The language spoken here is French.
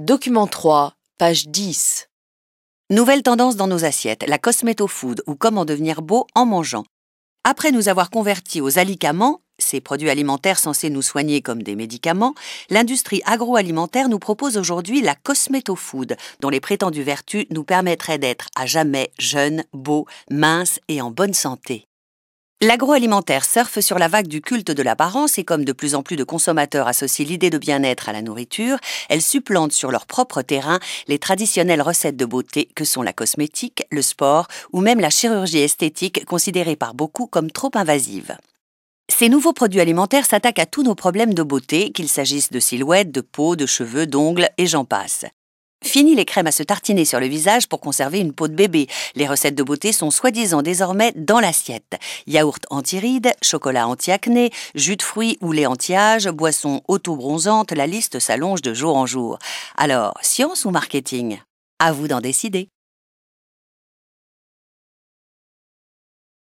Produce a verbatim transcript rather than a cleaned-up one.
Document trois, page dix. Nouvelle tendance dans nos assiettes, la cosméto-food ou comment devenir beau en mangeant. Après nous avoir convertis aux alicaments, ces produits alimentaires censés nous soigner comme des médicaments, l'industrie agroalimentaire nous propose aujourd'hui la cosméto-food, dont les prétendues vertus nous permettraient d'être à jamais jeunes, beaux, minces et en bonne santé. L'agroalimentaire surfe sur la vague du culte de l'apparence et comme de plus en plus de consommateurs associent l'idée de bien-être à la nourriture, elle supplante sur leur propre terrain les traditionnelles recettes de beauté que sont la cosmétique, le sport ou même la chirurgie esthétique considérée par beaucoup comme trop invasive. Ces nouveaux produits alimentaires s'attaquent à tous nos problèmes de beauté, qu'il s'agisse de silhouette, de peau, de cheveux, d'ongles et j'en passe. Fini les crèmes à se tartiner sur le visage pour conserver une peau de bébé. Les recettes de beauté sont soi-disant désormais dans l'assiette. Yaourt anti-rides, chocolat anti-acné, jus de fruits ou lait anti-âge, boissons auto-bronzantes, la liste s'allonge de jour en jour. Alors, science ou marketing ? À vous d'en décider.